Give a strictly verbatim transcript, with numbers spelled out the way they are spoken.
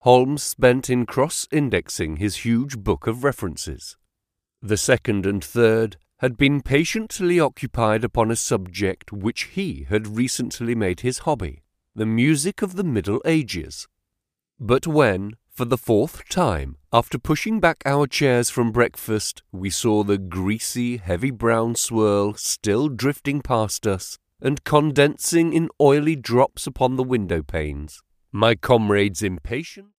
Holmes spent in cross-indexing his huge book of references. The second and third had been patiently occupied upon a subject which he had recently made his hobby, the music of the Middle Ages. But when, for the fourth time, after pushing back our chairs from breakfast, we saw the greasy, heavy brown swirl still drifting past us and condensing in oily drops upon the window panes, my comrade's impatience